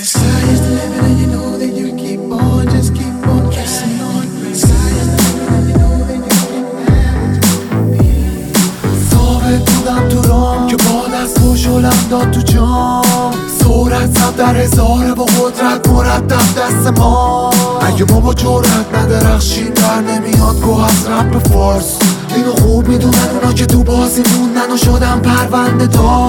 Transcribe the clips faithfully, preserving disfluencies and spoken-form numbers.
Sky is the limit and you know that you keep on, just keep on kissing on. Sky is the limit and you know that you keep on. ثابت بودم تو رام که با دست و شلم داد تو جام. صورت زد در هزاره با قدرت مرتب دست ما. اگه ما با جرأت ندرخشیم در نمیاد گوه از رپ فارس. اینو خوب میدونن اونا که تو بازی موندن و شدن پرونده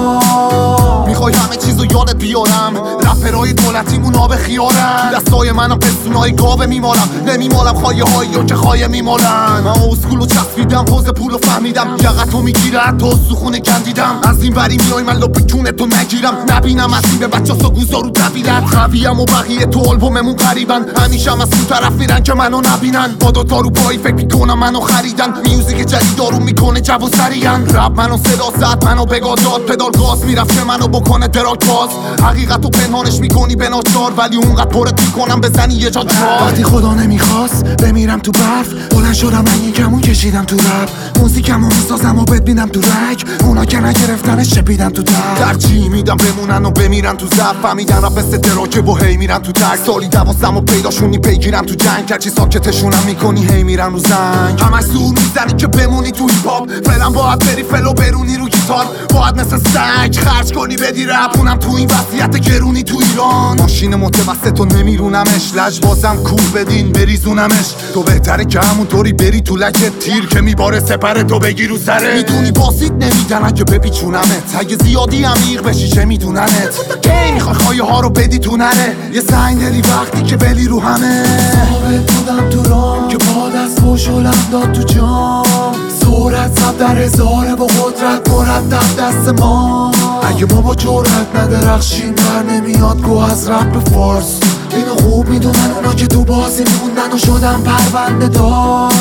دار. میخوای همه چیزو یادت بیارم، رپرهای دولتیمون آب خیارن. دستای منو پستونای گاوه میمالم، نمیمالم خایه هایی که خایه میمالن. من اسکولو چسبیدم، حوز پولو فهمیدم، یقتو میگیره حتی سخونه کندیدم. از این بری میای من لپ کونتو نگیرم، نبینم از این به بچه سا گوزارو دویدن. خویم و بقیه تو آلبوممون قریبن، همیشه هم از اون طرف میرن که منو نبینن. با دوتا رو پایی فکر میکنم منو خریدن. میوزیک جدید دارون میکنه جو و سریعن. رپ منو صدا زد منو بگاه داد، پدال گاز میرفت که منو بکنه دراک باز. حقیقتو پنهانش میکنی به ناچار، ولی اونقدر پرت میکنم بزنی یه جا جوار. وقتی خدا نمیخواست بمیرم تو برف، بلند شدم من یکمون کشیدم تو رپ. موزیکمو میسازم و بد بینم تو رگ، اونا که نگرفتنش چپیدم تو در. ترجیح میدم بمونن و بمیرن تو زب، فهمیدن رپ مثل دراکه و هی میرن تو تک. سالی دوازدم و پیداشونی پیگیرم تو جنگ، هرچی ساکتشونم میکنی هی میرن رو زنگ. همش زور میزنی که بمونی تو هیپ هاپ، فعلا باید بری فلو برونی رو گیتار. باید مثل سگ خرج کنی بدی رپ، اونم تو این وضعیت گرونی تو ایران. ماشین متوسط و نمیرونمش، لجبازم کور بدین بریزونمش. تو بهتره که همونطوری بری تو لکت تیر که میباره سپر تو بگی رو سره. میدونی باسید نمیدن اگه بپیچونمت، اگه زیادی عمیق بشی چه میدوننت. کی میخوای خایه ها رو بدی تو نره، یه سنگ دلی وقتی که بلی رو همه. ثابت بودم تو رام که با دست و شلم داد تو جام. صورت زد در هزاره با قدرت مرتب دست ما. اگه ما با جرأت ندرخشیم در نمیاد گوه از رپ فارس. اینو خوب میدونن اونا که تو بازی موندن و شدن پرونده دار.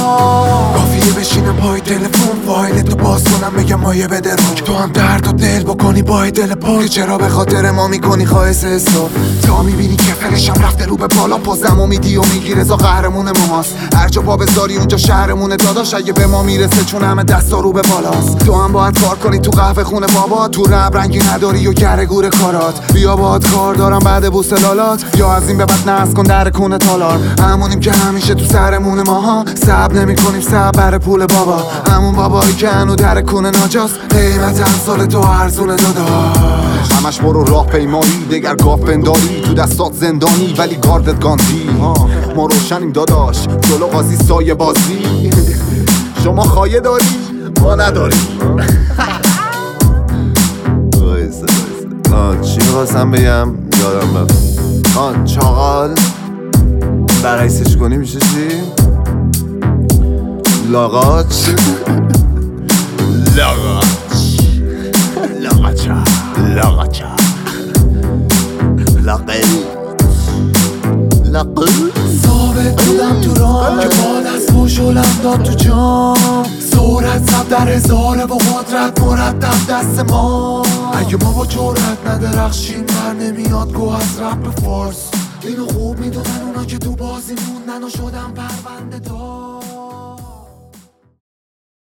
کافیه بشینم پای تلفن فایلتو باز کنم بگم مایه بده روک. تو هم درد و دل بکنی با دل پاک، چرا به خاطر ما میکنی خواهش حساب. تا میبینی که فرشم رفته رو به بالا، پازم و میدی و میگی رضا قهرمون ماست. هر جا پا بذاری اونجا شهرمونه داداش، اگه به ما میرسه چون همه دستا رو به بالاست. تو هم باید کار کنی تو قهوه خونه بابا، تو رب رنگی نداری و گره گور کارات. بیا باهات کار دارم بعد بوسلالات، یا از این به بعد ناز کن در کونه تالار. همونیم که همیشه تو سرمون ماها، صبر نمی کنیم صبر بر پول بابا. همون بابایی که هنو در کونه ناجاست، قیمت امسال تو ارزونه داداش. همش برو راه پیمایی دگر گاف بنداری، تو دستات زندانی ولی گاردت گاندی. ما روشنیم داداش جلو قاضی سایه بازی. شما خایه داری ما نداریم. آه چی میخواستم بگم یادم رفت. آه چاقال برعکسش کنی میشه چی؟ لاغاچ. لاغاچ لاغاچا لاغاچا لاغل لاغل. ثابت بودم تو رام که با دست و شلم داد تو جام. صورت زد در هزاره با قدرت مرتب دست ما. اگه ما با جرأت ندرخشیم در نمیاد گوه از رپ فارس. اینو خوب میدونن اونا که تو بازی موندن و شدن پرونده دار.